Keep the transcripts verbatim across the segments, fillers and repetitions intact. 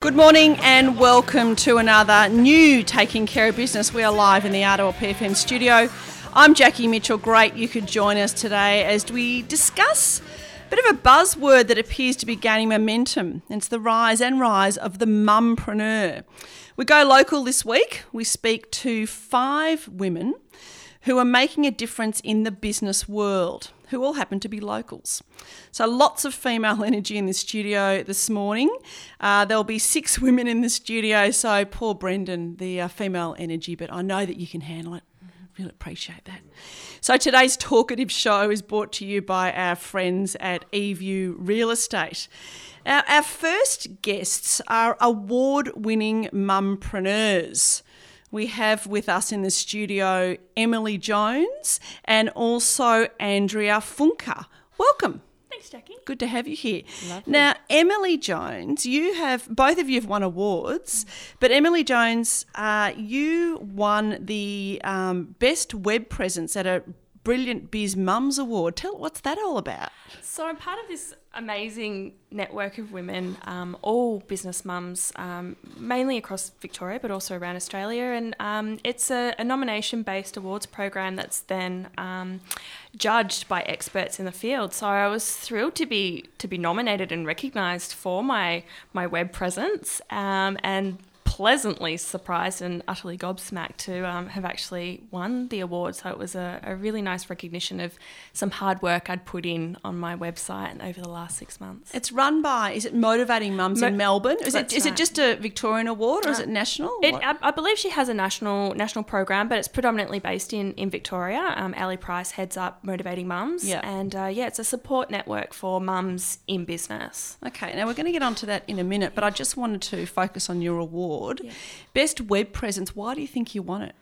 Good morning and welcome to another new Taking Care of Business. We are live in the R two L P F M studio. I'm Jackie Mitchell. Great you could join us today as we discuss a bit of a buzzword that appears to be gaining momentum. It's the rise and rise of the mumpreneur. We go local this week. We speak to five women who are making a difference in the business world, who all happen to be locals. So lots of female energy in the studio this morning. Uh, there'll be six women in the studio, so poor Brendan, the uh, female energy, but I know that you can handle it. Really appreciate that. So today's talkative show is brought to you by our friends at eView Real Estate. Our, our first guests are award-winning mumpreneurs. We have with us in the studio Emily Jones and also Andrea Funke. Welcome. Thanks, Jackie. Good to have you here. Lovely. Now, Emily Jones, you have, both of you have won awards, but Emily Jones, uh, you won the um, Best Web Presence at a Brilliant Biz Mums Award. Tell, what's that all about? So I'm part of this amazing network of women, um, all business mums, um, mainly across Victoria, but also around Australia. And um, it's a, a nomination-based awards program that's then um, judged by experts in the field. So I was thrilled to be to be nominated and recognised for my my web presence, um, and pleasantly surprised and utterly gobsmacked to um, have actually won the award. So it was a, a really nice recognition of some hard work I'd put in on my website over the last six months. It's run by, is it Motivating Mums Mo- in Melbourne? Is it That's is right. it just a Victorian award or is Uh, it national? It, What- I, I believe she has a national national program, but it's predominantly based in, in Victoria. Um, Ali Price heads up Motivating Mums. Yeah. And uh, yeah, it's a support network for mums in business. Okay, now we're going to get onto that in a minute, but I just wanted to focus on your award. Yeah. Best Web Presence, why do you think you won it?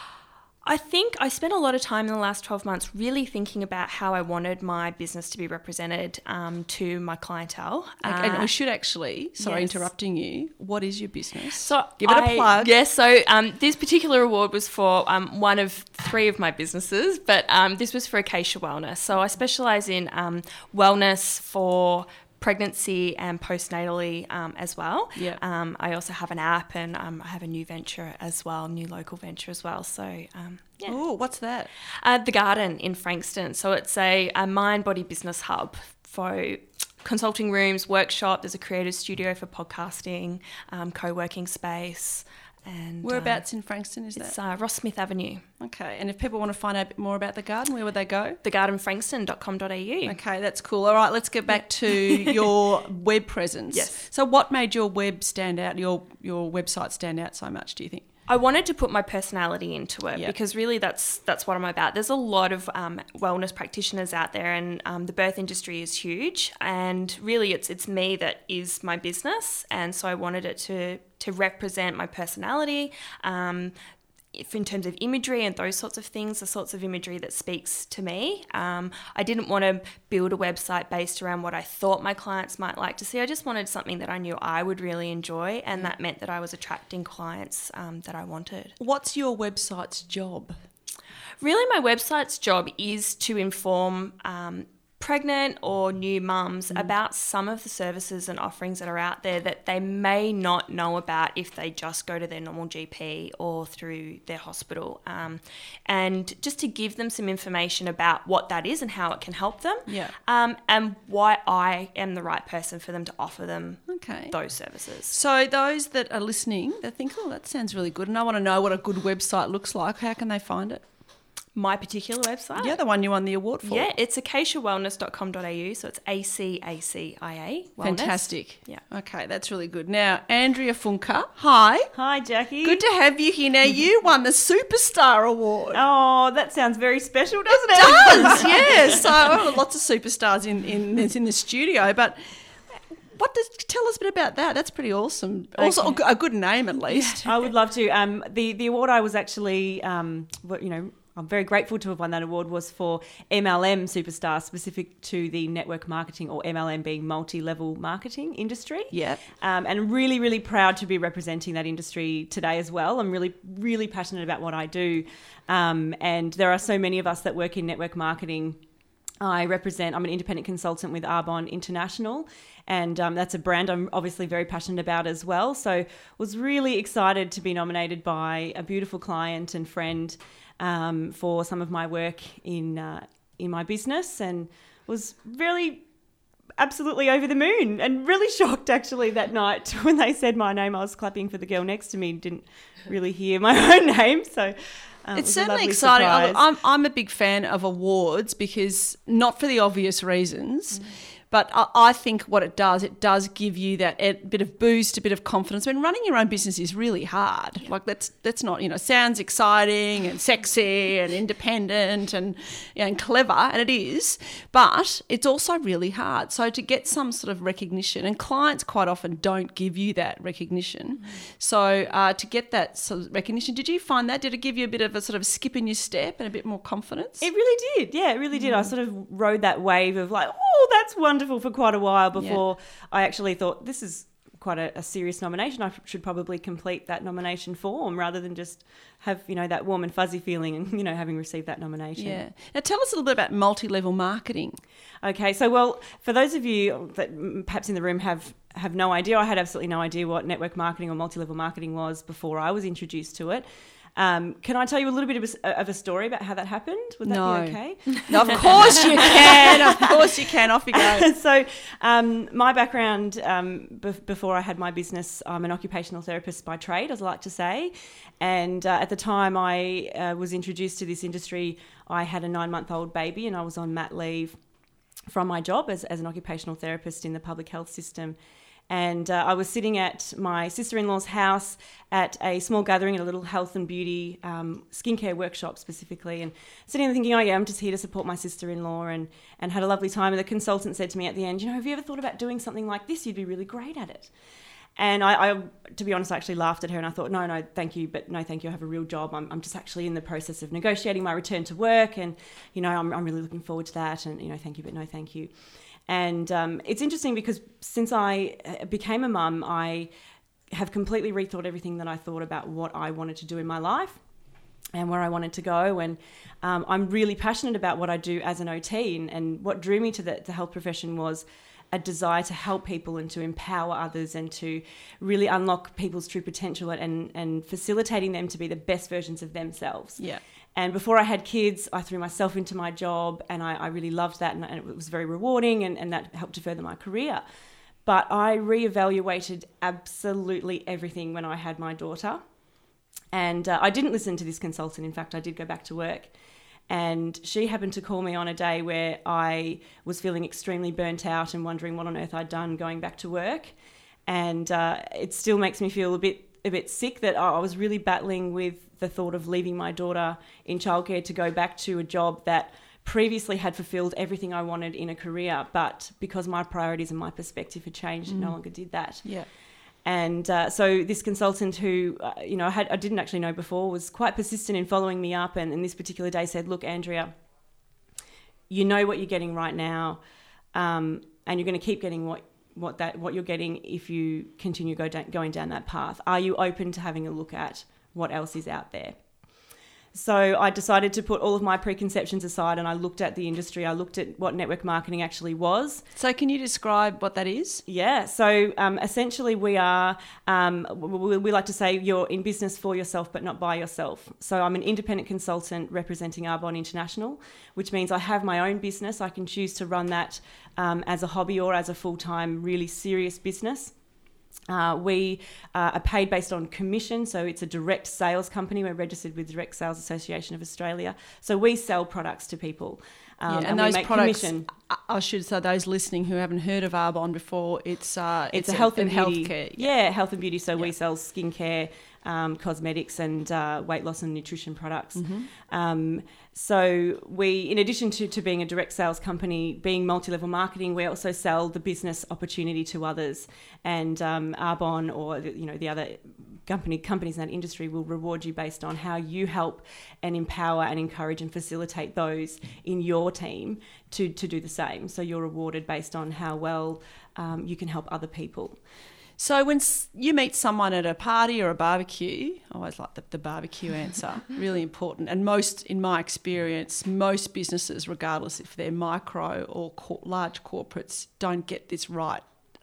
I think I spent a lot of time in the last twelve months really thinking about how I wanted my business to be represented um, to my clientele. Okay, and Uh, we should actually, sorry, yes. interrupting you, what is your business? So Give it a I- plug. Yes, so um, this particular award was for um, one of three of my businesses, but um, this was for Acacia Wellness. So I specialise in um, wellness for pregnancy and postnatally um, as well. Yeah. Um, I also have an app and um, I have a new venture as well, new local venture as well. So um, yeah. Oh, what's that? Uh, the Garden in Frankston. So it's a, a mind body business hub for consulting rooms, workshop. There's a creative studio for podcasting, um, co-working space. And Whereabouts in Frankston is uh, it's that? uh, Ross Smith Avenue. Okay, and if people want to find out a bit more about the garden, where would they go? the garden frankston dot com dot a u. Okay, that's cool. All right, let's get back to your web presence. Yes. So what made your web stand out, your your website stand out so much, do you think? I wanted to put my personality into it Yep. because really that's that's what I'm about. There's a lot of um, wellness practitioners out there, and um, the birth industry is huge. And really, it's it's me that is my business, and so I wanted it to to represent my personality. Um, if in terms of imagery and those sorts of things, the sorts of imagery that speaks to me. Um, I didn't want to build a website based around what I thought my clients might like to see. I just wanted something that I knew I would really enjoy, and that meant that I was attracting clients um, that I wanted. What's your website's job? Really, my website's job is to inform um, pregnant or new mums about some of the services and offerings that are out there that they may not know about if they just go to their normal G P or through their hospital. Um, and just to give them some information about what that is and how it can help them. Yeah. Um, and why I am the right person for them to offer them Okay. those services. So those that are listening, they think, oh, that sounds really good, and I want to know what a good website looks like. How can they find it? My particular website? Yeah, the one you won the award for. Yeah, it's acacia wellness dot com dot a u, so it's A C A C I A. Wellness. Fantastic. Yeah. Okay, that's really good. Now, Andrea Funke, hi. Hi, Jackie. Good to have you here. Now, you won the Superstar Award. Oh, that sounds very special, doesn't it? Does, yeah. So oh, lots of superstars in, in, in the studio, but what does tell us a bit about that? That's pretty awesome. Also, Okay. a good name at least. I would love to. Um, the the award I was actually, um, what- you know, I'm very grateful to have won that award was for M L M Superstar, specific to the network marketing, or M L M being multi-level marketing industry. Yeah. Um, and really, really proud to be representing that industry today as well. I'm really, really passionate about what I do. Um, and there are so many of us that work in network marketing. I represent, I'm an independent consultant with Arbonne International, And um, that's a brand I'm obviously very passionate about as well. So was really excited to be nominated by a beautiful client and friend um, for some of my work in uh, in my business, and was really absolutely over the moon and really shocked actually that night when they said my name. I was clapping for the girl next to me, didn't really hear my own name. So um, it's it certainly exciting. Surprise. I'm, I'm a big fan of awards because, not for the obvious reasons, mm. but I, I think what it does, it does give you that ed, bit of boost, a bit of confidence. I mean, running your own business is really hard. Yeah. Like that's that's not, you know, sounds exciting and sexy and independent and, you know, and clever, and it is, but it's also really hard. So to get some sort of recognition, and clients quite often don't give you that recognition. Mm. So uh, to get that sort of recognition, did you find that? Did it give you a bit of a sort of skip in your step and a bit more confidence? It really did. Yeah, it really did. Mm. I sort of rode that wave of like, oh, that's wonderful. For quite a while before yeah. I actually thought this is quite a, a serious nomination. I should probably complete that nomination form rather than just have, you know, that warm and fuzzy feeling and, you know, having received that nomination. Yeah. Now tell us a little bit about multi-level marketing. Okay, so well, for those of you that perhaps in the room have have no idea, I had absolutely no idea what network marketing or multi-level marketing was before I was introduced to it. Um, can I tell you a little bit of a, of a story about how that happened? Would that no. be okay? No, of course you can. Of course you can. Off you go. So um, my background, um, be- before I had my business, I'm an occupational therapist by trade, as I like to say. And uh, at the time I uh, was introduced to this industry, I had a nine-month-old baby and I was on mat leave from my job as, as an occupational therapist in the public health system. And uh, I was sitting at my sister-in-law's house at a small gathering at a little health and beauty um, skincare workshop specifically, and sitting there thinking, oh yeah, I'm just here to support my sister-in-law, and, and had a lovely time. And the consultant said to me at the end, you know, have you ever thought about doing something like this? You'd be really great at it. And I, I to be honest, I actually laughed at her and I thought, no, no, thank you, but no, thank you. I have a real job. I'm, I'm just actually in the process of negotiating my return to work, and, you know, I'm, I'm really looking forward to that. And, you know, thank you, but no, thank you. And um, it's interesting because since I became a mum, I have completely rethought everything that I thought about what I wanted to do in my life and where I wanted to go. And um, I'm really passionate about what I do as an O T. And, and what drew me to the, the health profession was a desire to help people and to empower others and to really unlock people's true potential and, and facilitating them to be the best versions of themselves. Yeah. And before I had kids, I threw myself into my job, and I, I really loved that, and, and it was very rewarding, and, and that helped to further my career. But I reevaluated absolutely everything when I had my daughter. And uh, I didn't listen to this consultant. In fact, I did go back to work. And she happened to call me on a day where I was feeling extremely burnt out and wondering what on earth I'd done going back to work. And uh, it still makes me feel a bit a bit sick that I was really battling with the thought of leaving my daughter in childcare to go back to a job that previously had fulfilled everything I wanted in a career, but because my priorities and my perspective had changed, mm. it no longer did that. Yeah. And uh, so this consultant who, uh, you know, I, had, I didn't actually know before was quite persistent in following me up, and, and this particular day said, look, Andrea, you know what you're getting right now, um, and you're going to keep getting what what that what you're getting if you continue go down, going down that path. Are you open to having a look at what else is out there? So I decided to put all of my preconceptions aside, and I looked at the industry. I looked at what network marketing actually was. So can you describe what that is? Yeah. So um, essentially we are, um, we, we like to say you're in business for yourself but not by yourself. So I'm an independent consultant representing Arbonne International, which means I have my own business. I can choose to run that um, as a hobby or as a full-time, really serious business. Uh, we uh, are paid based on commission, so it's a direct sales company. We're registered with Direct Sales Association of Australia. So we sell products to people. Um, yeah, and, and those we make products, commission. I should say, those listening who haven't heard of Arbonne before, it's uh, it's, it's a health and beauty. Healthcare. Yeah. yeah, health and beauty. So yeah. we sell skincare, um, cosmetics, and uh, weight loss and nutrition products. Mm-hmm. Um, so we, in addition to, to being a direct sales company, being multi-level marketing, we also sell the business opportunity to others. And um, Arbonne, or you know the other company companies in that industry, will reward you based on how you help and empower and encourage and facilitate those in your team to to do the same. So you're rewarded based on how well um, you can help other people. So when you meet someone at a party or a barbecue, I always like the, the barbecue answer, really important. And most, in my experience, most businesses, regardless if they're micro or cor- large corporates, don't get this right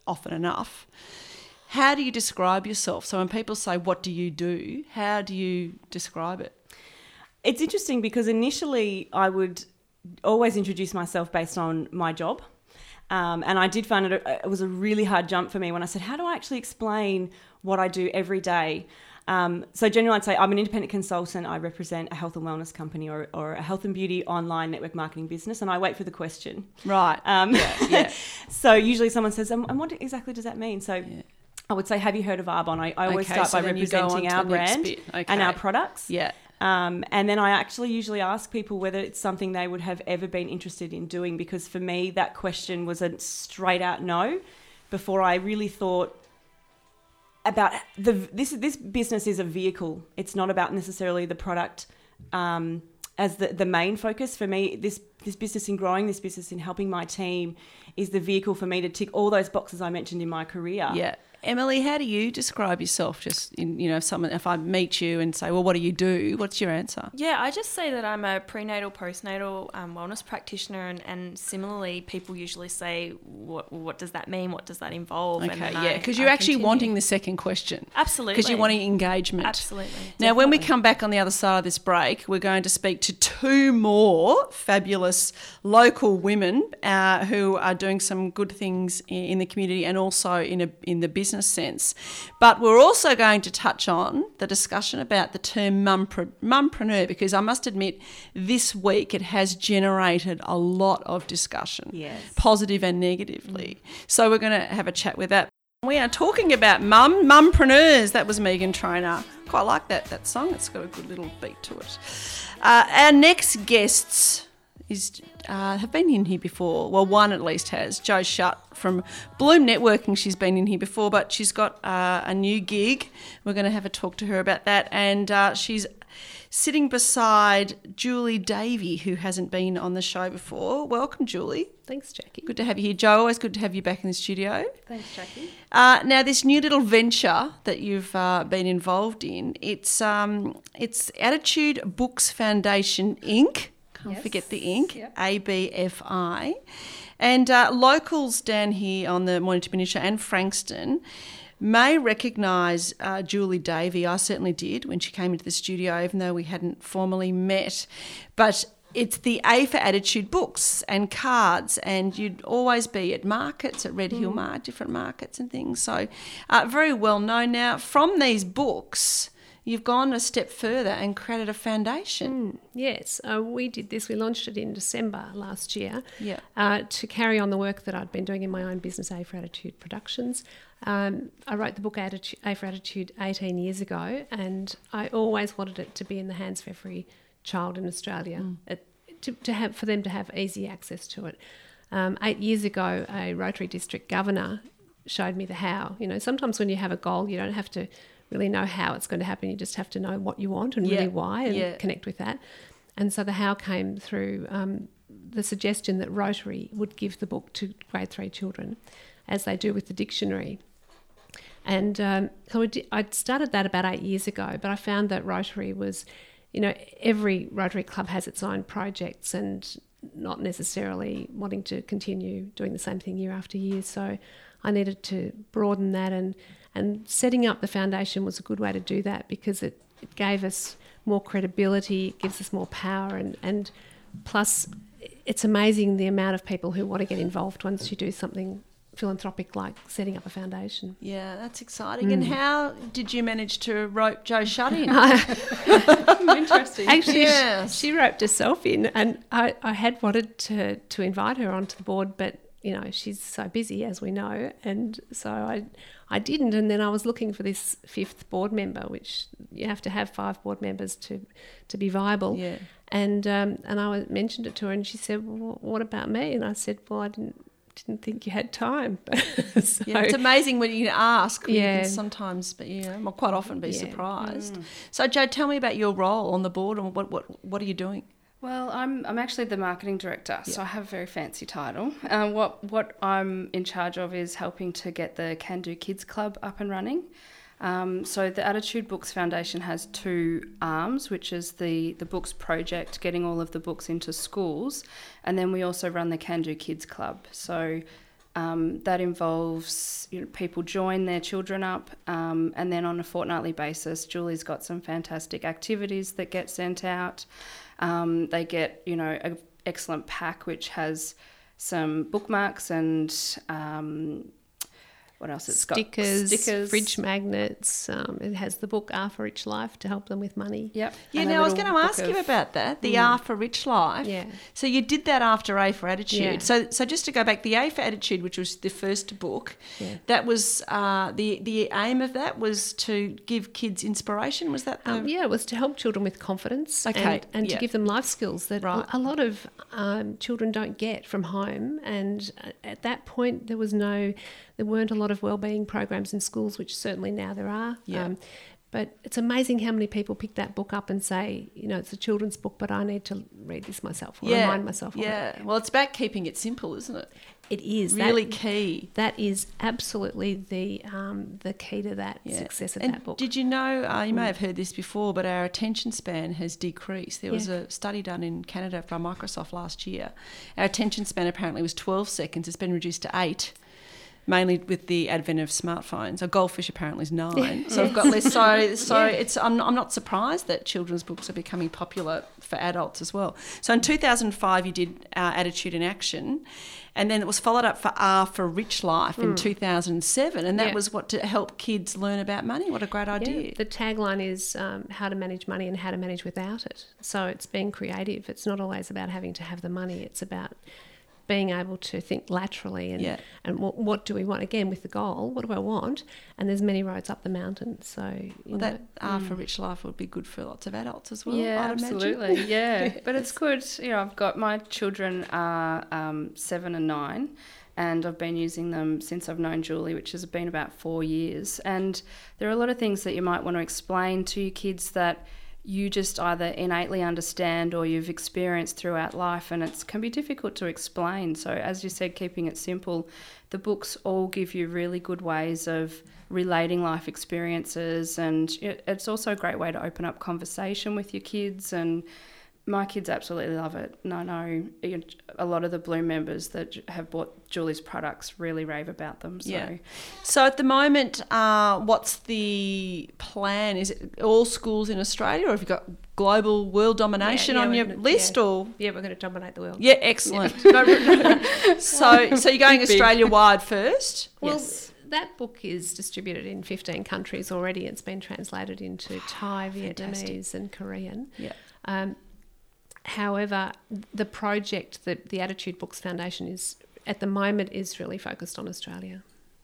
often enough. How do you describe yourself? So when people say, what do you do? How do you describe it? It's interesting because initially I would always introduce myself based on my job. Um, and I did find it, it was a really hard jump for me when I said, how do I actually explain what I do every day? Um, so generally I'd say I'm an independent consultant. I represent a health and wellness company or, or a health and beauty online network marketing business, and I wait for the question. Right. Um, yeah, yeah. So usually someone says, um, and what exactly does that mean? So yeah. I would say, have you heard of Arbonne? I, I always okay, start so by representing our brand okay. and our products. Yeah. Um, and then I actually usually ask people whether it's something they would have ever been interested in doing, because for me that question was a straight out no before I really thought about the this this business is a vehicle. It's not about necessarily the product um, as the, the main focus. For me, this this business in growing, this business in helping my team is the vehicle for me to tick all those boxes I mentioned in my career. Yeah. Emily, how do you describe yourself? Just in, you know, if someone, if I meet you and say, well, what do you do? What's your answer? Yeah, I just say that I'm a prenatal, postnatal um, wellness practitioner, and, and similarly, people usually say, what what does that mean? What does that involve? Okay, and yeah, because you're I actually continue. wanting the second question. Absolutely. Because you're wanting engagement. Absolutely. Now, when we come back on the other side of this break, we're going to speak to two more fabulous local women uh, who are doing some good things in, in the community and also in a in the business sense. But we're also going to touch on the discussion about the term mumpre- mumpreneur, because I must admit this week it has generated a lot of discussion, yes. positive and negatively. Mm. So we're going to have a chat with that. We are talking about mum, mumpreneurs. That was Megan Trainor. Quite like that that song. It's got a good little beat to it. Uh, our next guests is uh, have been in here before. Well, one at least has. Jo Shutt from Bloom Networking. She's been in here before, but she's got uh, a new gig. We're going to have a talk to her about that. And uh, she's sitting beside Julie Davey, who hasn't been on the show before. Welcome, Julie. Thanks, Jackie. Good to have you here, Jo. Always good to have you back in the studio. Thanks, Jackie. Uh, now, this new little venture that you've uh, been involved in, it's um, it's Attitude Books Foundation Incorporated. Can't yes. forget the ink, yep. A B F I. And uh, locals down here on the Mornington Peninsula and Frankston may recognise uh, Julie Davey. I certainly did when she came into the studio, even though we hadn't formally met. But it's the A for Attitude books and cards, and you'd always be at markets, at Red Hill mm. Market, different markets and things. So uh, very well known. Now, from these books, you've gone a step further and created a foundation. Mm, yes, uh, we did this. We launched it in December last year yeah. uh, to carry on the work that I'd been doing in my own business, A for Attitude Productions. Um, I wrote the book Attitude, A for Attitude eighteen years ago, and I always wanted it to be in the hands of every child in Australia, mm. it, to, to have for them to have easy access to it. Um, eight years ago, a Rotary District Governor showed me the how. You know, sometimes when you have a goal, you don't have to really know how it's going to happen. You just have to know what you want and yeah. really why and yeah. connect with that. And so the how came through um, the suggestion that Rotary would give the book to grade three children, as they do with the dictionary. And um, so I started that about eight years ago, but I found that Rotary was, you know, every Rotary club has its own projects and not necessarily wanting to continue doing the same thing year after year. So I needed to broaden that, and And setting up the foundation was a good way to do that, because it, it gave us more credibility, it gives us more power, and, and plus it's amazing the amount of people who want to get involved once you do something philanthropic like setting up a foundation. Yeah, that's exciting. Mm. And Mm. how did you manage to rope Jo Shutt in? Interesting. Actually, yes. she, she roped herself in, and I, I had wanted to, to invite her onto the board, but you know, she's so busy, as we know, and so I I didn't. And then I was looking for this fifth board member, which you have to have five board members to to be viable. Yeah. And um, and I mentioned it to her, and she said, "Well, what about me?" And I said, "Well, I didn't didn't think you had time." so, yeah, it's amazing when you ask. Yeah. You can sometimes, but you know, quite often be yeah. surprised. Mm. So, Jo, tell me about your role on the board, and what what what are you doing? Well, I'm I'm actually the marketing director, so I have a very fancy title. Um, what what I'm in charge of is helping to get the Can Do Kids Club up and running. Um, so the Attitude Books Foundation has two arms, which is the, the books project, getting all of the books into schools, and then we also run the Can Do Kids Club. So Um, that involves, you know, people join their children up, um, and then on a fortnightly basis, Julie's got some fantastic activities that get sent out. Um, they get, you know, an excellent pack which has some bookmarks and um, what else? It's stickers, got stickers, fridge magnets. Um, it has the book R for Rich Life to help them with money. Yep. Yeah, And a now I was little going to book ask you of- about that, the Mm. R for Rich Life. Yeah. So you did that after A for Attitude. Yeah. So so just to go back, the A for Attitude, which was the first book, Yeah. that was uh, the the aim of that was to give kids inspiration. Was that the Um, yeah, it was to help children with confidence Okay, and, and yeah. to give them life skills that Right. a lot of um, children don't get from home. And at that point, there was no, there weren't a lot of wellbeing programs in schools, which certainly now there are. Yeah. Um, but it's amazing how many people pick that book up and say, you know, it's a children's book, but I need to read this myself or remind myself of it. Yeah. Well, it's about keeping it simple, isn't it? It is Really that, key. That is absolutely the um, the key to that Yeah. success of And that book. did you know, uh, you may have heard this before, but our attention span has decreased. There was Yeah. a study done in Canada by Microsoft last year. Our attention span apparently was twelve seconds. It's been reduced to eight, mainly with the advent of smartphones. A goldfish apparently is nine. So I've got less. So, so Yeah. it's. I'm, I'm not surprised that children's books are becoming popular for adults as well. So in two thousand five, you did uh, Attitude in Action. And then it was followed up for R for Rich Life in two thousand seven. And that Yeah. was what to help kids learn about money. What a great idea. Yeah, the tagline is um, how to manage money and how to manage without it. So it's being creative. It's not always about having to have the money. It's about being able to think laterally and, Yeah. and what, what do we want? Again, with the goal, what do I want? And there's many roads up the mountain. So, you Well, know, that R for Rich Life would be good for lots of adults as well. Yeah, I'd imagine. absolutely. Yeah, but it's good. You know, I've got my children are um, seven and nine, and I've been using them since I've known Julie, which has been about four years. And there are a lot of things that you might want to explain to your kids that you just either innately understand or you've experienced throughout life, and it can be difficult to explain. So as you said, keeping it simple, the books all give you really good ways of relating life experiences, and it- it's also a great way to open up conversation with your kids, and my kids absolutely love it. And I know you know, a lot of the Bloom members that j- have bought Julie's products really rave about them. So. Yeah. So at the moment, uh, what's the plan? Is it all schools in Australia, or have you got global world domination yeah, on we're your gonna- list? yeah. Or yeah, we're going to dominate the world. yeah, excellent. No, no. so, so you're going Australia wide first? Well, Yes. that book is distributed in fifteen countries already. It's been translated into Thai, Vietnamese, and Korean. Yeah. Um, however, the project, the, the Attitude Books Foundation, is at the moment is really focused on Australia.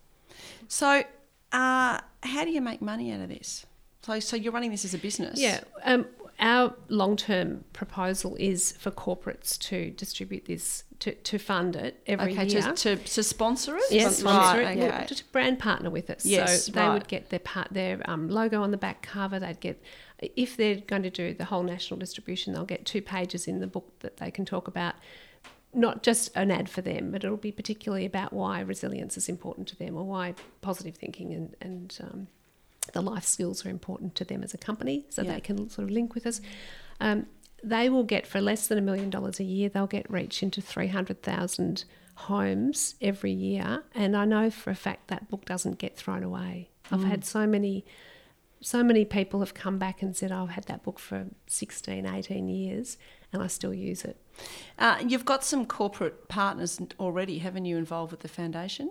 So, uh, how do you make money out of this? So, so you're running this as a business? Yeah. Um, our long-term proposal is for corporates to distribute this, to, to fund it every Okay, year. to, to to sponsor it. Yes, right, sponsor it. Okay. Well, just brand partner with us. Yes, so they right. would get their part, their um, logo on the back cover. They'd get, if they're going to do the whole national distribution, they'll get two pages in the book that they can talk about. Not just an ad for them, but it'll be particularly about why resilience is important to them, or why positive thinking and and um, the life skills are important to them as a company, so Yeah. they can sort of link with us. Um, they will get, for less than a million dollars a year, they'll get reach into three hundred thousand homes every year. And I know for a fact that book doesn't get thrown away. I've had so many, so many people have come back and said, oh, I've had that book for sixteen, eighteen years and I still use it. Uh, you've got some corporate partners already, haven't you, involved with the foundation?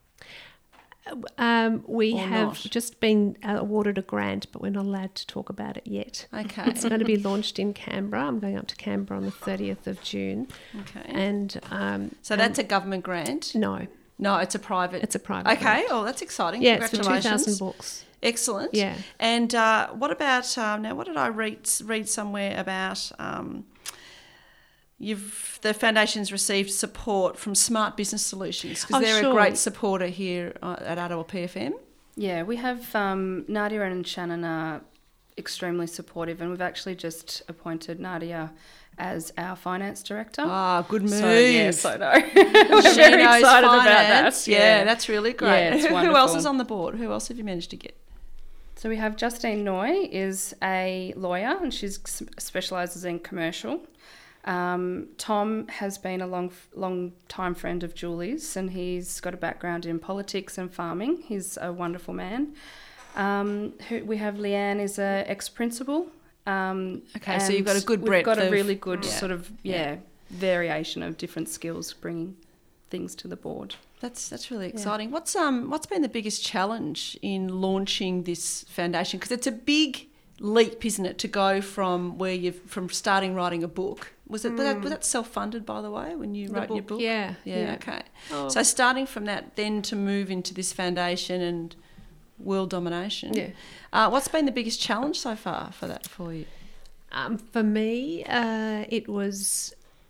Um, we Or have not? just been uh, awarded a grant, but we're not allowed to talk about it yet. Okay. It's going to be launched in Canberra. I'm going up to Canberra on the thirtieth of June. Okay. And um, So that's a government grant? no, No, it's a private. it's a private. Okay. grant. Oh, that's exciting. Yeah, it's for two Congratulations. thousand books. Excellent. Yeah. And uh, what about um, now? What did I read read somewhere about? Um, you've the foundation's received support from Smart Business Solutions because Oh, they're sure. a great supporter here uh, at Attawa P F M. Yeah, we have um, Nadia and Shannon are extremely supportive, and we've actually just appointed Nadia as our finance director. Ah, good move. So, yes, I know. We're She very knows excited about finance. that. Yeah, that's really great. Yeah, it's Who else wonderful. is on the board? Who else have you managed to get? So we have Justine Noy is a lawyer, and she specialises in commercial. Um, Tom has been a long, long time friend of Julie's, and he's got a background in politics and farming. He's a wonderful man. Um, who, we have Leanne is a ex-principal. Um, okay, so you've got a good breadth. We've got a of, really good yeah. sort of yeah, Yeah. variation of different skills, bringing things to the board. That's that's really exciting. What's um what's been the biggest challenge in launching this foundation? Because it's a big leap, isn't it, to go from where you've from starting writing a book. Was it was, that, was that self-funded, by the way, when you The wrote book, your book? yeah, yeah. yeah. Okay. Oh. So starting from that, then to move into this foundation and world domination. Yeah. Uh, what's been the biggest challenge so far for that for you? Um, for me, uh, it was.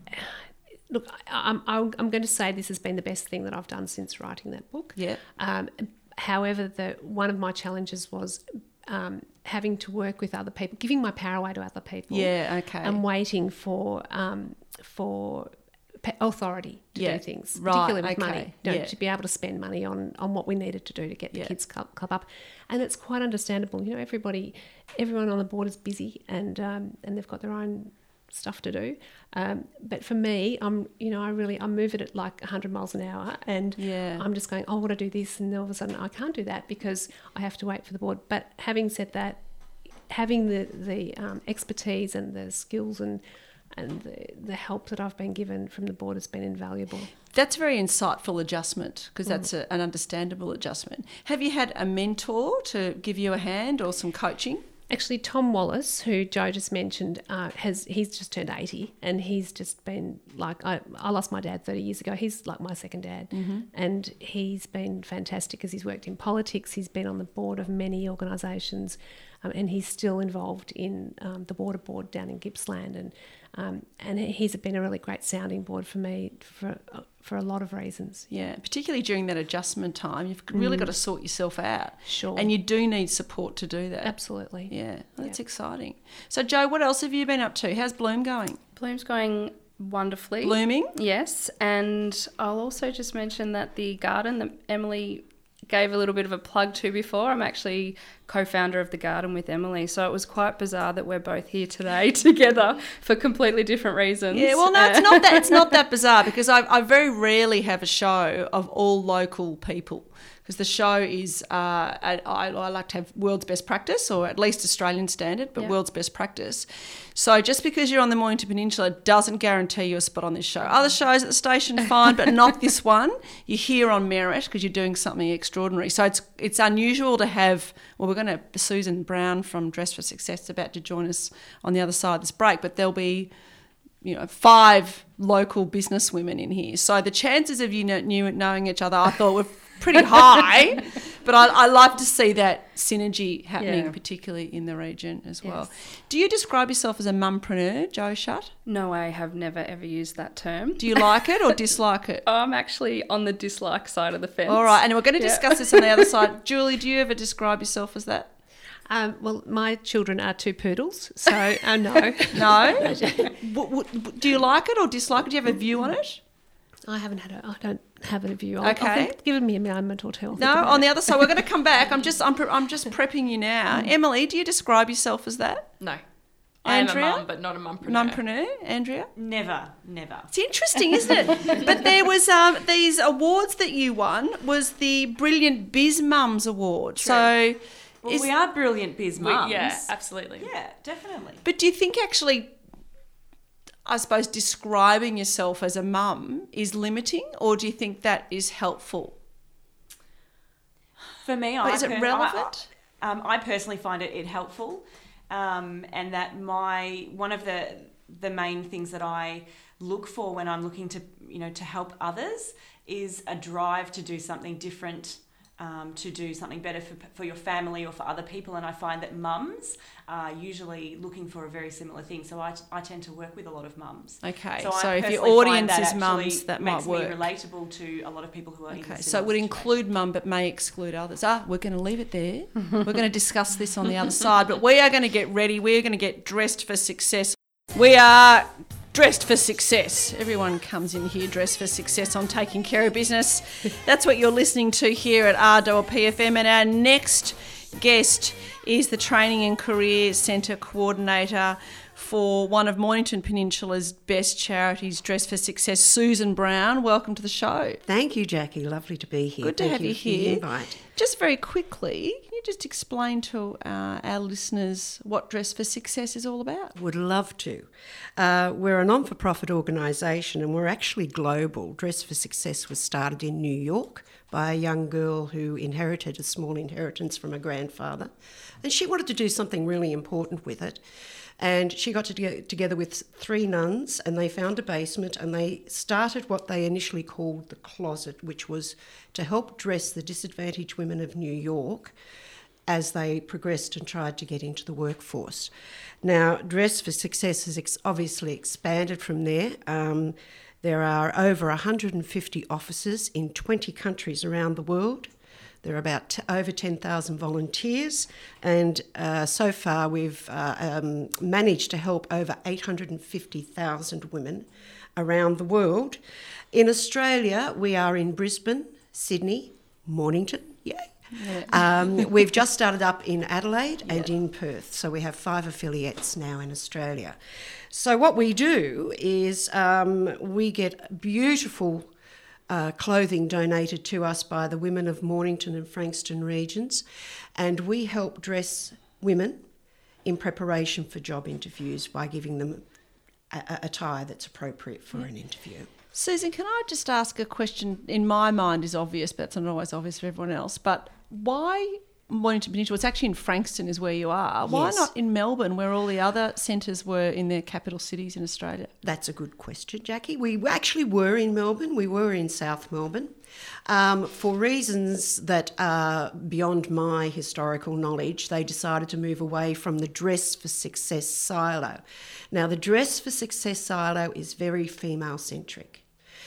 Look, I, I'm I'm I'm going to say this has been the best thing that I've done since writing that book. Yeah. Um, however, the one of my challenges was um, having to work with other people, giving my power away to other people. Yeah. Okay. And waiting for um, for pe- authority to Yeah, do things, right, particularly with okay, money. You know, yeah. to be able to spend money on, on what we needed to do to get the Yeah. kids club, club up, and it's quite understandable. You know, everybody, everyone on the board is busy, and um, and they've got their own stuff to do. Um, but for me, I'm you know I really I move it at like one hundred miles an hour, and Yeah. I'm just going, oh, I want to do this, and all of a sudden I can't do that because I have to wait for the board. But having said that, having the the um, expertise and the skills and and the, the help that I've been given from the board has been invaluable. That's a very insightful adjustment because Mm. that's a, an understandable adjustment. Have you had a mentor to give you a hand or some coaching? Actually, Tom Wallace, who Joe just mentioned, uh, has he's just turned eighty, and he's just been like I, I lost my dad thirty years ago. He's like my second dad, Mm-hmm. and he's been fantastic because he's worked in politics. He's been on the board of many organisations, um, and he's still involved in um, the Water Board down in Gippsland, and um, and he's been a really great sounding board for me for for a lot of reasons. Yeah, particularly during that adjustment time, you've really got to sort yourself out. Sure. And you do need support to do that. Absolutely. Yeah, that's Yeah. exciting. So, Joe, what else have you been up to? How's Bloom going? Bloom's going wonderfully. Blooming? Yes, and I'll also just mention that the garden that Emily gave a little bit of a plug to before, I'm actually co-founder of the garden with Emily, so it was quite bizarre that we're both here today together for completely different reasons. Yeah, well, no, it's not that. It's not that bizarre because I, I very rarely have a show of all local people because the show is uh, I, I like to have world's best practice or at least Australian standard, but Yeah. world's best practice. So just because you're on the Mornington Peninsula doesn't guarantee you a spot on this show. Other shows at the station, fine, but not this one. You're here on merit because you're doing something extraordinary. So it's it's unusual to have. Well, we're going to Susan Brown from Dress for Success is about to join us on the other side of this break, but there'll be, you know, five local business women in here. So the chances of you know, knew, knowing each other, I thought were pretty high. But I, I love to see that synergy happening, Yeah. particularly in the region as well. Yes. Do you describe yourself as a mumpreneur, Joe Shutt? No, I have never ever used that term. Do you like it or dislike it? I'm actually on the dislike side of the fence. All right, and we're going to Yeah. discuss this on the other side. Julie, do you ever describe yourself as that? Um, well, my children are two poodles, so uh, no. No? w- w- do you like it or dislike it? Do you have a view on it? I haven't had a. I don't have a view. I'll, Okay. I'll think, give me a moment or two. I'll think No, about on the it. other side. We're going to come back. I'm just, I'm, pre- I'm just prepping you now. Emily, do you describe yourself as that? No. I am a Andrea? mum, but not a mumpreneur. Mumpreneur, Andrea? Never, never. It's interesting, isn't it? But there was um, these awards that you won was the Brilliant Biz Mums Award. So, Well, is, we are brilliant biz We- mums. yeah, absolutely. Yeah, definitely. but do you think actually, I suppose, describing yourself as a mum is limiting, or do you think that is helpful? For me, But I is it per- relevant? I, um, I personally find it, it helpful, um, and that my one of the the main things that I look for when I'm looking to you know to help others is a drive to do something different. Um, to do something better for, for your family or for other people, and I find that mums are usually looking for a very similar thing. So I, I tend to work with a lot of mums. Okay, So, so, I if your personally find audience that is actually mums, that might makes work. me relatable to a lot of people who are in Okay, a so it would similar include mum but may exclude others. Ah, we're going to leave it there. We're going to discuss this on the other side, but we are going to get ready. We're going to get dressed for success. We are dressed for success. Everyone comes in here dressed for success on Taking Care of Business. That's what you're listening to here at R W P F M, and our next guest is the Training and Career Centre Coordinator for one of Mornington Peninsula's best charities, Dress for Success, Susan Brown. Welcome to the show. Thank you, Jackie. Lovely to be here. Good to Thank have you, you here. For the invite. Just very quickly, can you just explain to uh, our listeners what Dress for Success is all about? Would love to. Uh, we're a non-for-profit organisation and we're actually global. Dress for Success was started in New York by a young girl who inherited a small inheritance from her grandfather. And she wanted to do something really important with it. And she got to get together with three nuns and they found a basement and they started what they initially called the closet, which was to help dress the disadvantaged women of New York as they progressed and tried to get into the workforce. Now, Dress for Success has ex- obviously expanded from there. Um, there are over one hundred fifty offices in twenty countries around the world. There are about t- over ten thousand volunteers, and uh, so far we've uh, um, managed to help over eight hundred fifty thousand women around the world. In Australia, we are in Brisbane, Sydney, Mornington, yay. Yeah. Um, we've just started up in Adelaide yeah. and in Perth, so we have five affiliates now in Australia. So what we do is um, we get beautiful Uh, clothing donated to us by the women of Mornington and Frankston regions, and we help dress women in preparation for job interviews by giving them a, a attire that's appropriate for yeah. an interview. Susan, can I just ask a question? In my mind is obvious, but it's not always obvious for everyone else, but why Mornington Peninsula? It's actually in Frankston is where you are. Why yes. not in Melbourne, where all the other centres were in their capital cities in Australia? That's a good question, Jackie. We actually were in Melbourne. We were in South Melbourne. Um, for reasons that are beyond my historical knowledge, they decided to move away from the Dress for Success silo. Now, the Dress for Success silo is very female-centric.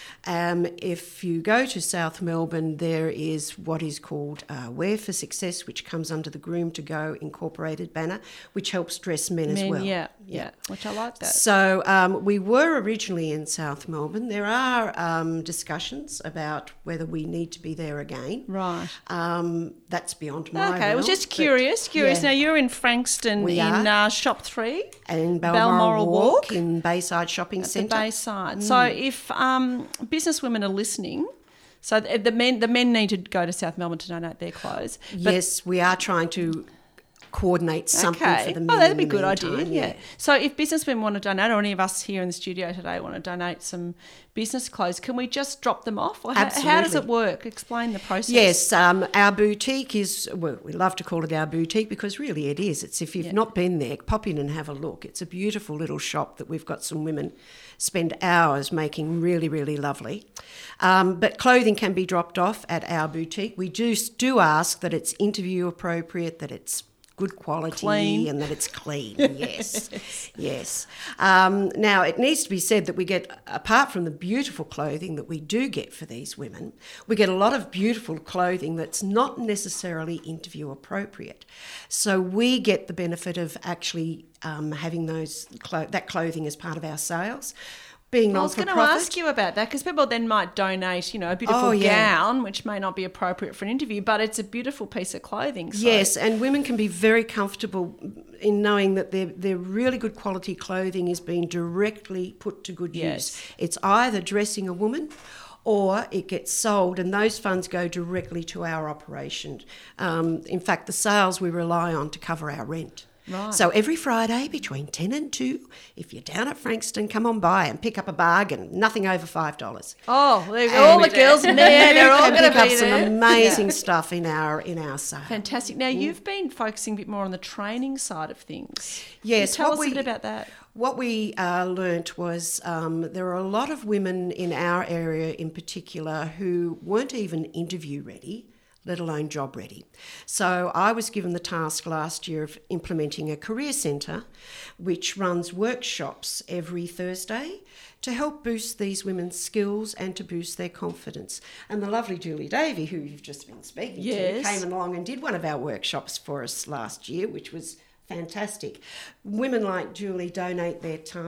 Um, if you go to South Melbourne, there is what is called uh, Wear for Success, which comes under the Groom to Go Incorporated banner, which helps dress men, men as well. Yeah, yeah, which I like that. So um, we were originally in South Melbourne. There are um, discussions about whether we need to be there again. Right. Um, that's beyond my Okay, I was just curious. Curious. Yeah. Now, you're in Frankston we in uh, Shop three. And Balmoral, Balmoral Walk, Walk in Bayside Shopping At Centre. the Bayside. Mm. So if um, businesswomen are listening, so the, the men the men need to go to South Melbourne to donate their clothes. Yes, we are trying to coordinate something okay. for the men. Oh, that'd be a in good the idea. meantime, Yeah. yeah. So if businessmen want to donate, or any of us here in the studio today want to donate some business clothes, can we just drop them off? Or Absolutely. How, how does it work? Explain the process. Yes, um, our boutique is, well, we love to call it our boutique because really it is. It's if you've yeah. not been there, pop in and have a look. It's a beautiful little shop that we've got some women spend hours making really, really lovely. Um, but clothing can be dropped off at our boutique. We do, do ask that it's interview appropriate, that it's good quality clean. and that it's clean. Yes, yes. Um, now, it needs to be said that we get, apart from the beautiful clothing that we do get for these women, we get a lot of beautiful clothing that's not necessarily interview appropriate. So we get the benefit of actually um, having those clo- that clothing as part of our sales. Being I was going to ask you about that because people then might donate, you know, a beautiful oh, yeah. gown, which may not be appropriate for an interview, but it's a beautiful piece of clothing. So. Yes, and women can be very comfortable in knowing that their their really good quality clothing is being directly put to good yes. use. It's either dressing a woman or it gets sold, and those funds go directly to our operation. Um, in fact, the sales we rely on to cover our rent. Right. So every Friday between ten and two, if you're down at Frankston, come on by and pick up a bargain, nothing over five dollars. Oh, all the girls in there, they're all going to pick up be some there. amazing Yeah. stuff in our in our sale. Fantastic. Now, you've been focusing a bit more on the training side of things. Yes. Can you tell what us we, a bit about that. What we uh, learnt was um, there are a lot of women in our area in particular who weren't even interview ready, let alone job ready. So I was given the task last year of implementing a career centre which runs workshops every Thursday to help boost these women's skills and to boost their confidence. And the lovely Julie Davey, who you've just been speaking yes. to, came along and did one of our workshops for us last year, which was fantastic. Women like Julie donate their time.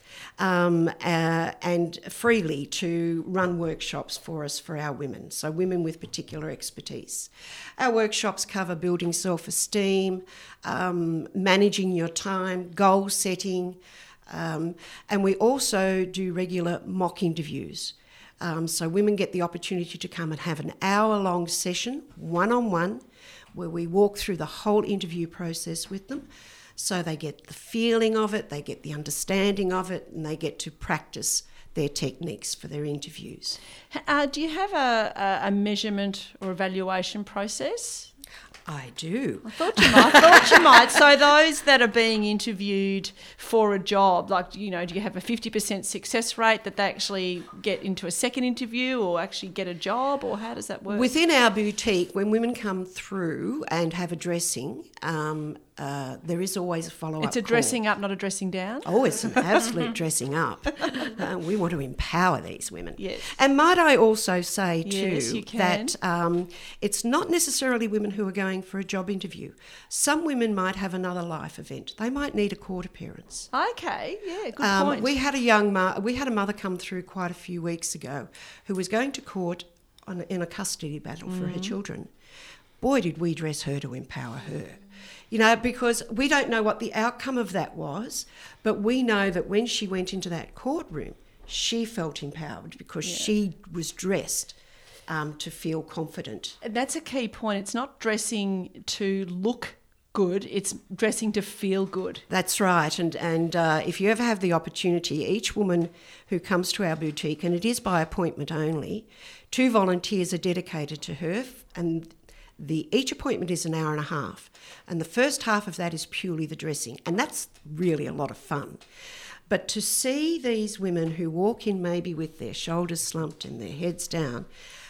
um, uh, and freely to run workshops for us for our women, so women with particular expertise. Our workshops cover building self-esteem, um, managing your time, goal setting, um, and we also do regular mock interviews. Um, so women get the opportunity to come and have an hour-long session, one-on-one, where we walk through the whole interview process with them. So they get the feeling of it, they get the understanding of it, and they get to practice their techniques for their interviews. Uh, do you have a, a, a measurement or evaluation process? I do. I thought you might. I thought you might. So those that are being interviewed for a job, like, you know, do you have a fifty percent success rate that they actually get into a second interview or actually get a job, or how does that work? Within our boutique, when women come through and have a dressing, um, uh, there is always a follow-up It's a call. dressing up, not a dressing down? Oh, it's an absolute dressing up. Uh, we want to empower these women. Yes. And might I also say too Yes, you can. that um, it's not necessarily women who are going for a job interview. Some women might have another life event. They might need a court appearance. Okay, yeah, good Um, point. we had a young ma- we had a mother come through quite a few weeks ago who was going to court on, in a custody battle for her children. Boy, did we dress her to empower her. You know, because we don't know what the outcome of that was, but we know that when she went into that courtroom, she felt empowered because Yeah. she was dressed um, to feel confident. That's a key point. It's not dressing to look good, it's dressing to feel good. That's right. And and uh, if you ever have the opportunity, each woman who comes to our boutique, and it is by appointment only, two volunteers are dedicated to her, and the each appointment is an hour and a half. And the first half of that is purely the dressing. And that's really a lot of fun. But to see these women who walk in maybe with their shoulders slumped and their heads down,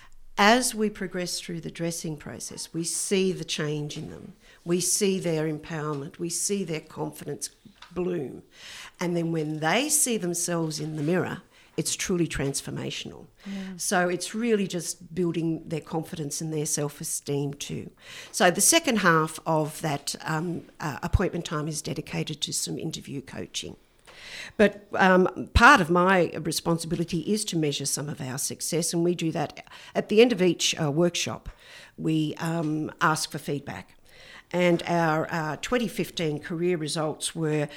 as we progress through the dressing process, we see the change in them. We see their empowerment. We see their confidence bloom. And then when they see themselves in the mirror, it's truly transformational. Yeah. So it's really just building their confidence and their self-esteem too. So the second half of that um, uh, appointment time is dedicated to some interview coaching. But um, part of my responsibility is to measure some of our success, and we do that at the end of each uh, workshop. We um, ask for feedback. And our uh, twenty fifteen career results were,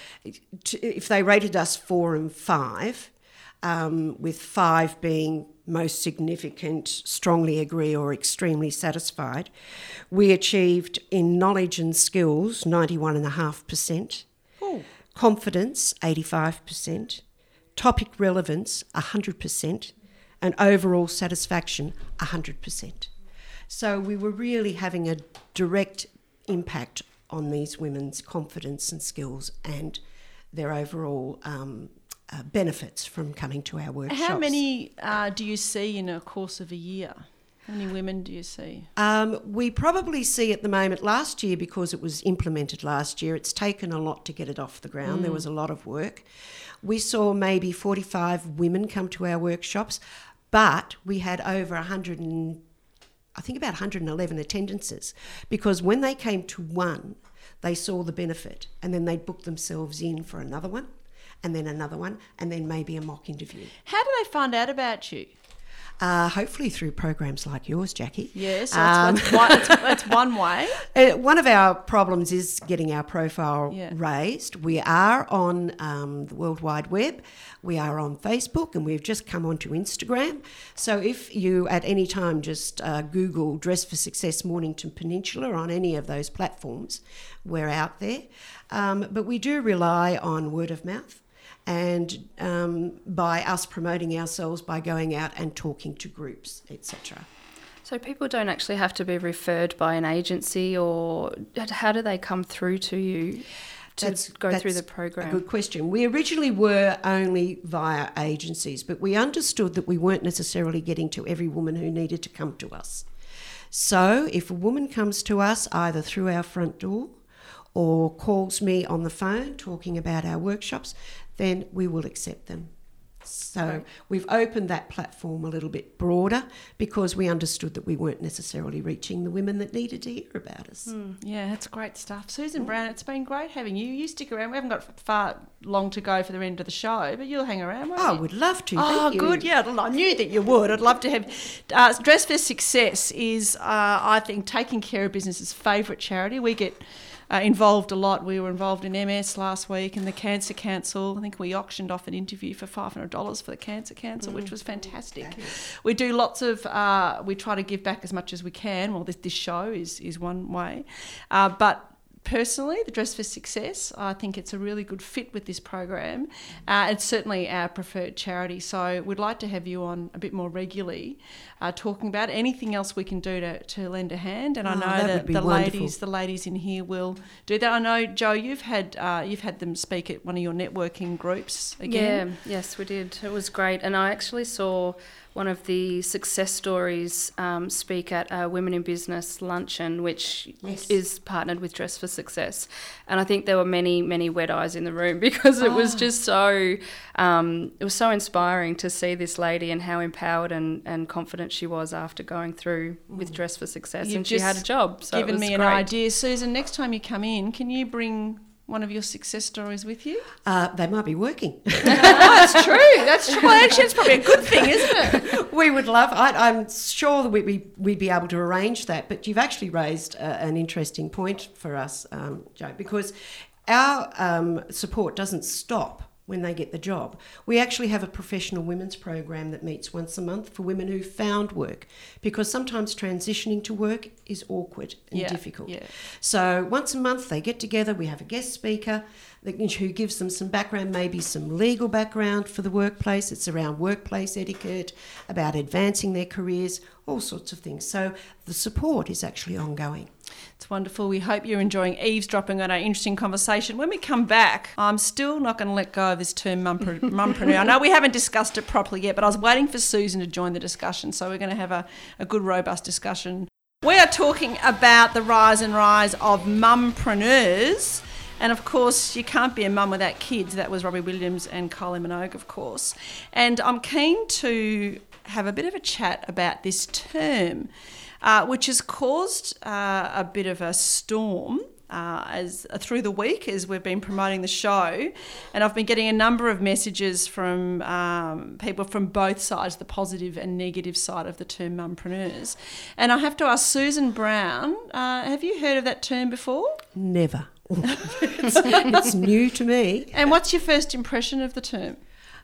if they rated us four and five, um, with five being most significant, strongly agree or extremely satisfied, we achieved in knowledge and skills ninety-one point five percent. Ooh. Confidence, eighty-five percent, topic relevance, one hundred percent, and overall satisfaction, one hundred percent. So we were really having a direct impact on these women's confidence and skills and their overall um, uh, benefits from coming to our workshops. How many uh, do you see in a course of a year? How many women do you see? Um, we probably see at the moment, last year, because it was implemented last year, it's taken a lot to get it off the ground. Mm. There was a lot of work. We saw maybe forty-five women come to our workshops, but we had over one hundred and, I think about one hundred eleven attendances, because when they came to one, they saw the benefit, and then they'd book themselves in for another one, and then another one, and then maybe a mock interview. How do they find out about you? Uh, hopefully through programs like yours, Jackie. Yes, that's, um, that's, one, that's, that's one way. Uh, one of our problems is getting our profile yeah. raised. We are on um, the World Wide Web. We are on Facebook, and we've just come onto Instagram. So if you at any time just uh, Google Dress for Success Mornington Peninsula on any of those platforms, we're out there. Um, but we do rely on word of mouth. And um, by us promoting ourselves by going out and talking to groups, et cetera. So people don't actually have to be referred by an agency, or how do they come through to you to that's, go that's through the program? A good question. We originally were only via agencies, but we understood that we weren't necessarily getting to every woman who needed to come to us. So if a woman comes to us either through our front door or calls me on the phone talking about our workshops, then we will accept them. So Right. we've opened that platform a little bit broader because we understood that we weren't necessarily reaching the women that needed to hear about us. Mm, yeah, that's great stuff. Susan Brown, it's been great having you. You stick around. We haven't got far long to go for the end of the show, but you'll hang around, won't Oh, you? would love to. Oh, Thank you. good. Yeah, I knew that you would. I'd love to have. Uh, Dress for Success is, uh, I think, Taking Care of Business's favourite charity. We get uh, involved a lot. We were involved in M S last week and the Cancer Council. I think we auctioned off an interview for five hundred dollars for the Cancer Council, mm. which was fantastic. We do lots of, uh, we try to give back as much as we can. Well, this, this show is, is one way. Uh, but personally, the Dress for Success, I think it's a really good fit with this program. Uh, it's certainly our preferred charity, so we'd like to have you on a bit more regularly, uh, talking about anything else we can do to, to lend a hand. And I Oh, know that that would be the wonderful. ladies, the ladies in here will do that. I know, Jo, you've had uh, you've had them speak at one of your networking groups again. Yeah, yes, we did. It was great. And I actually saw one of the success stories um, speak at a Women in Business luncheon, which Yes. is partnered with Dress for Success. And I think there were many, many wet eyes in the room because it was Oh. just so, um, it was so inspiring to see this lady and how empowered and, and confident she was after going through with Dress for Success. You've and she had a just job. So it given was me an great. idea. Susan, next time you come in, can you bring one of your success stories with you? Uh, they might be working. Oh, that's true. That's true. Well, actually, it's probably a good thing, isn't it? We would love, I, I'm sure that we'd be, we'd be able to arrange that, but you've actually raised uh, an interesting point for us, um, Jo, because our um, support doesn't stop when they get the job. We actually have a professional women's program that meets once a month for women who found work, because sometimes transitioning to work is awkward and Yeah, difficult. yeah. So once a month they get together, we have a guest speaker that- who gives them some background, maybe some legal background for the workplace. It's around workplace etiquette, about advancing their careers, all sorts of things. So the support is actually ongoing. It's wonderful. We hope you're enjoying eavesdropping on our interesting conversation. When we come back, I'm still not going to let go of this term mumpre- mumpreneur. I know we haven't discussed it properly yet, but I was waiting for Susan to join the discussion, so we're going to have a, a good, robust discussion. We are talking about the rise and rise of mumpreneurs. And of course, you can't be a mum without kids. That was Robbie Williams and Kylie Minogue, of course. And I'm keen to have a bit of a chat about this term, uh, which has caused uh, a bit of a storm uh, as uh, through the week as we've been promoting the show. And I've been getting a number of messages from um, people from both sides, the positive and negative side of the term mumpreneurs. And I have to ask Susan Brown, uh, have you heard of that term before? Never. it's, it's new to me. And what's your first impression of the term?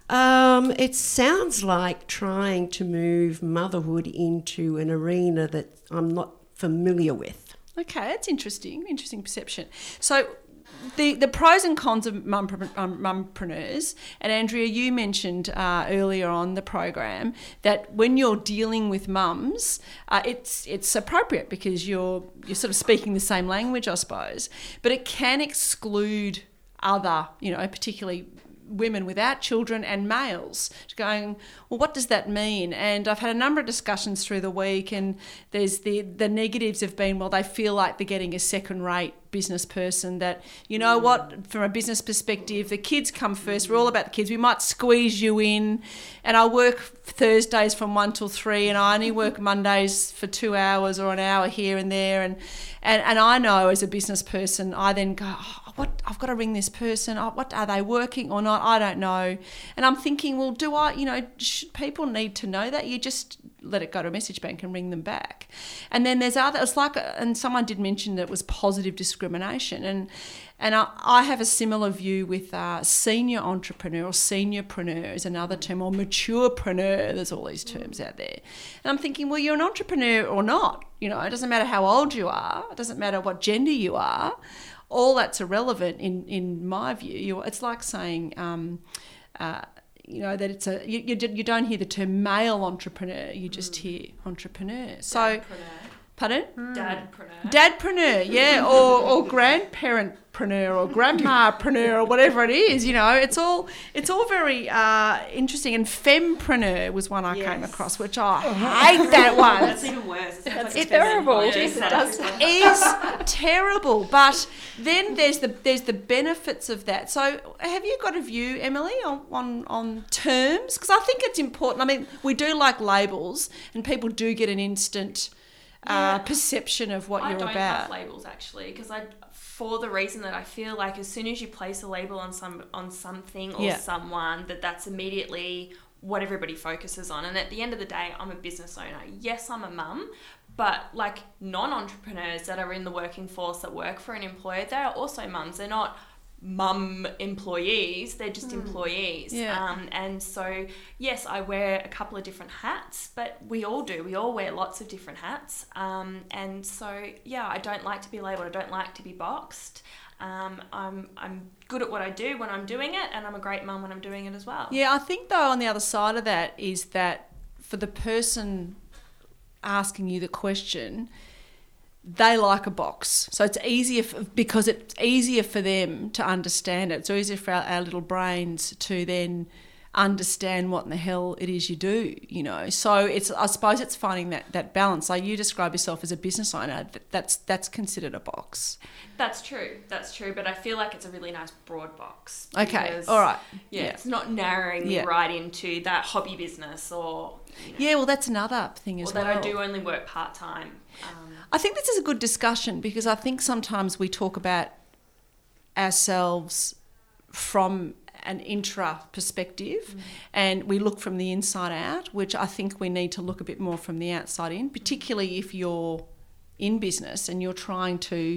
Um, it sounds like trying to move motherhood into an arena that I'm not familiar with. Okay, that's interesting. Interesting perception. So the, the pros and cons of mum, um, mumpreneurs, and Andrea, you mentioned uh, earlier on the program that when you're dealing with mums, uh, it's it's appropriate because you're you're sort of speaking the same language, I suppose, but it can exclude other, you know, particularly women without children and males, going, well, what does that mean? And I've had a number of discussions through the week, and there's the the negatives have been, well, they feel like they're getting a second-rate business person, that, you know what, from a business perspective, the kids come first. We're all about the kids. We might squeeze you in, and I work Thursdays from one till three, and I only work Mondays for two hours or an hour here and there. And and, and I know as a business person, I then go, oh, what, I've got to ring this person. Oh, what, are they working or not? I don't know. And I'm thinking, well, do I, you know, should people need to know that? You just let it go to a message bank and ring them back. And then there's other, it's like, and someone did mention that it was positive discrimination. And and I, I have a similar view with uh, senior entrepreneur or seniorpreneur is another term, or maturepreneur. There's all these terms out there. And I'm thinking, well, you're an entrepreneur or not. You know, it doesn't matter how old you are. It doesn't matter what gender you are. All that's irrelevant in, in my view. You, it's like saying, um, uh, you know, that it's a, you, you, you don't hear the term male entrepreneur, you just hear entrepreneur. So, Pardon? Dadpreneur. Dadpreneur, yeah, or, or grandparentpreneur or grandmapreneur or whatever it is, you know, it's all it's all very uh, interesting. And fempreneur was one I Yes. came across, which I hate that one. That's even worse. It sounds like it's terrible. feminine. Yes, it does. Is terrible, but then there's the there's the benefits of that. So have you got a view, Emily, on on, on terms? Because I think it's important. I mean, we do like labels, and people do get an instant uh, Yeah. perception of what I you're don't about. have labels actually, because I, for the reason that I feel like as soon as you place a label on some on something or Yeah. someone, that that's immediately what everybody focuses on. And at the end of the day, I'm a business owner. Yes, I'm a mum, but like non-entrepreneurs that are in the working force that work for an employer, they are also mums. They're not mum employees, they're just employees. Yeah. Um, and so, yes, I wear a couple of different hats, but we all do. We all wear lots of different hats. Um, and so, yeah, I don't like to be labelled. I don't like to be boxed. Um, I'm I'm good at what I do when I'm doing it, and I'm a great mum when I'm doing it as well. Yeah, I think though on the other side of that is that for the person asking you the question, they like a box. So it's easier for, because it's easier for them to understand it. It's easier for our, our little brains to then understand what in the hell it is you do, you know. So it's I suppose it's finding that, that balance. Like you describe yourself as a business owner, that's that's considered a box. That's true. That's true. But I feel like it's a really nice broad box. Okay, because, all right. Yeah, Yeah. it's not narrowing me Yeah. right into that hobby business or, you know, Yeah, well, that's another thing as or that well. I do only work part-time. Um, I think this is a good discussion because I think sometimes we talk about ourselves from an intra perspective mm. and we look from the inside out, which I think we need to look a bit more from the outside in, particularly if you're in business and you're trying to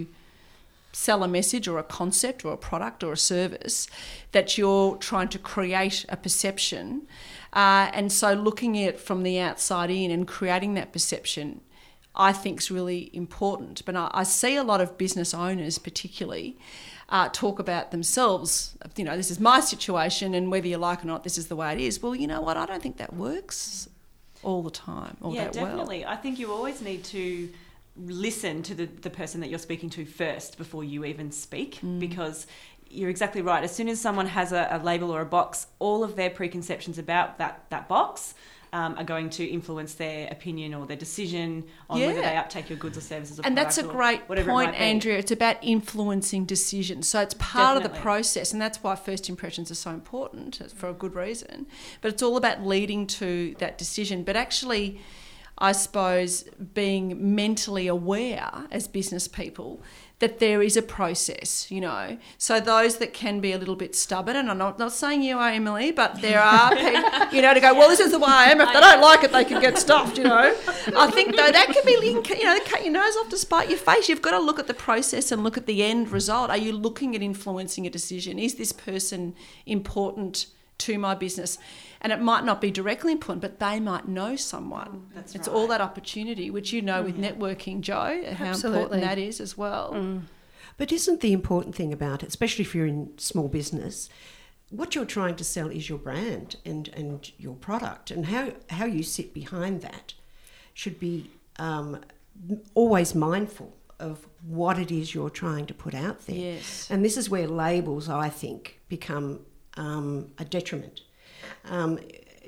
sell a message or a concept or a product or a service, that you're trying to create a perception. Uh, and so looking at it from the outside in and creating that perception, I think is really important. But I, I see a lot of business owners particularly uh, talk about themselves, you know, this is my situation and whether you like it or not, this is the way it is. Well, you know what, I don't think that works all the time or yeah, that definitely. well. I think you always need to listen to the, the person that you're speaking to first before you even speak mm. because you're exactly right. As soon as someone has a, a label or a box, all of their preconceptions about that, that box um, are going to influence their opinion or their decision on yeah. whether they uptake your goods or services or and that's a great point, Andrea. It's about influencing decisions. So it's part Definitely. of the process, and that's why first impressions are so important for a good reason. But it's all about leading to that decision. But actually, I suppose being mentally aware as business people that there is a process, you know. So those that can be a little bit stubborn, and I'm not, not saying you are, Emily, but there are people, you know, to go, well, this is the way I am. If they don't like it, they can get stuffed, you know. I think, though, that can be, you know, cut your nose off to spite your face. You've got to look at the process and look at the end result. Are you looking at influencing a decision? Is this person important to my business? And it might not be directly important, but they might know someone. That's it's right. all that opportunity, which you know with networking, Jo, how Absolutely. important that is as well. Mm. But isn't the important thing about it, especially if you're in small business, what you're trying to sell is your brand and, and your product, and how, how you sit behind that should be um, always mindful of what it is you're trying to put out there. Yes. And this is where labels, I think, become um, a detriment. Um,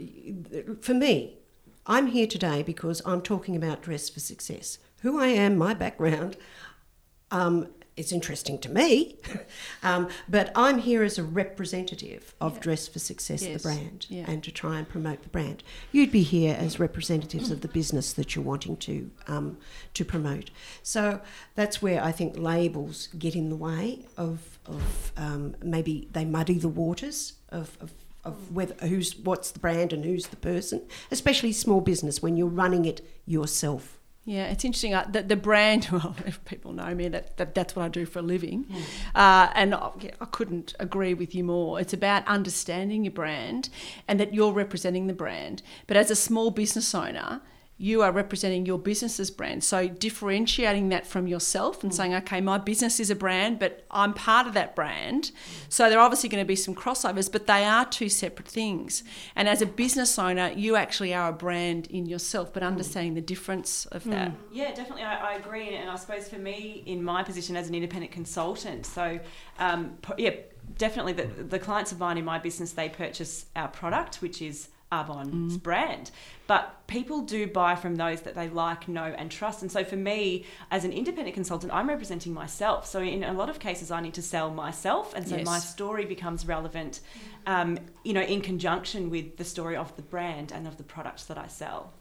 for me, I'm here today because I'm talking about Dress for Success. Who I am, my background, um, it's interesting to me, um, but I'm here as a representative of yeah. Dress for Success, yes. the brand, yeah. and to try and promote the brand. You'd be here as representatives of the business that you're wanting to um, to promote. So that's where I think labels get in the way of, of um, maybe they muddy the waters of, of of whether who's what's the brand and who's the person, especially small business when you're running it yourself. Yeah, it's interesting. Uh, the, the brand, well, if people know me, that, that that's what I do for a living. Mm. Uh, and I, yeah, I couldn't agree with you more. It's about understanding your brand and that you're representing the brand. But as a small business owner, you are representing your business's brand. So differentiating that from yourself and mm. saying, okay, my business is a brand, but I'm part of that brand. So there are obviously going to be some crossovers, but they are two separate things. And as a business owner, you actually are a brand in yourself, but understanding the difference of mm. that. Yeah, definitely. I, I agree. And I suppose for me, in my position as an independent consultant, so um, yeah, definitely the, the clients of mine in my business, they purchase our product, which is Arbonne's mm. brand, but people do buy from those that they like, know and trust. And so for me as an independent consultant, I'm representing myself, so in a lot of cases I need to sell myself, and so yes. my story becomes relevant um, you know, in conjunction with the story of the brand and of the products that I sell.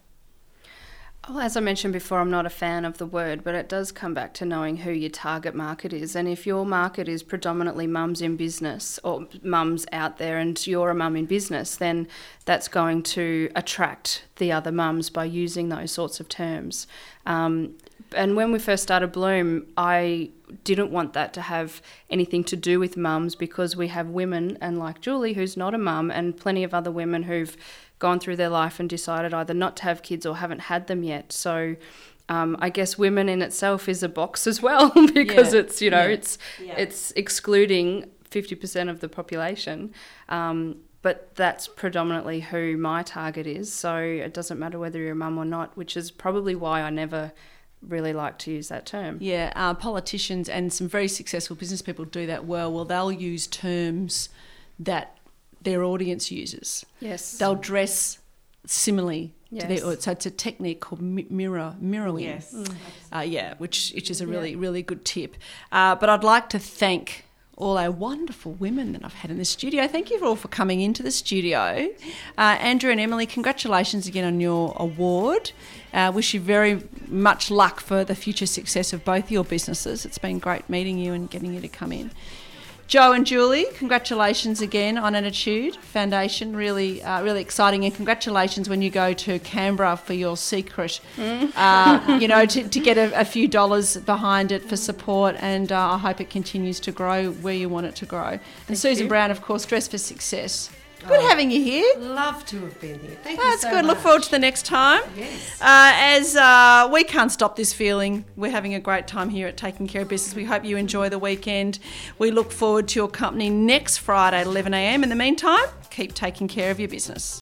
Well, as I mentioned before, I'm not a fan of the word, but it does come back to knowing who your target market is. And if your market is predominantly mums in business or mums out there and you're a mum in business, then that's going to attract the other mums by using those sorts of terms. Um, and when we first started Bloom, I didn't want that to have anything to do with mums, because we have women, and like Julie, who's not a mum, and plenty of other women who've gone through their life and decided either not to have kids or haven't had them yet. So um, I guess women in itself is a box as well, because yeah. it's, you know, yeah. it's yeah. it's excluding fifty percent of the population. Um, but that's predominantly who my target is. So it doesn't matter whether you're a mum or not, which is probably why I never really like to use that term. Yeah, uh, politicians and some very successful business people do that well. Well, they'll use terms that their audience uses. Yes. They'll dress similarly yes. to their, so it's a technique called mirror mirroring. Yes. Mm. Uh, yeah, which which is a really, yeah. really good tip. Uh, but I'd like to thank all our wonderful women that I've had in the studio. Thank you all for coming into the studio. Uh, Andrew and Emily, congratulations again on your award. Uh, wish you very much luck for the future success of both your businesses. It's been great meeting you and getting you to come in. Joe and Julie, congratulations again on Attitude Foundation. Really, uh, really exciting, and congratulations when you go to Canberra for your secret. Mm. Uh, you know, to, to get a, a few dollars behind it for support, and uh, I hope it continues to grow where you want it to grow. And Thank Susan you. Brown, of course, Dress for Success. Good oh, having you here. Love to have been here. Thank oh, you That's so good. much. Look forward to the next time. Yes. Uh, as uh, we can't stop this feeling, we're having a great time here at Taking Care of Business. We hope you enjoy the weekend. We look forward to your company next Friday at eleven a m. In the meantime, keep taking care of your business.